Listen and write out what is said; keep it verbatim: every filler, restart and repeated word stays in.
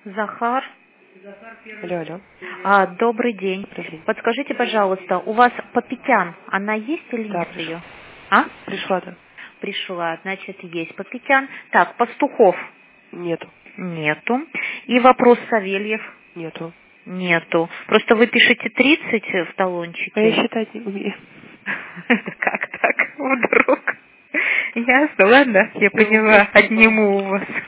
Захар. Алло, алло. А, добрый день. Привет. Подскажите, пожалуйста, у вас Попетян, она есть или Да, нет пришла. ее? А? Пришла, да. Пришла, значит, есть Попетян. Так, Пастухов Нету. нету. И вопрос Савельев Нету. нету. Просто вы пишете тридцать в талончике. А я считать не умею. Это как так? Вдруг? Ясно, ладно, я Ну, поняла, спасибо. отниму у вас.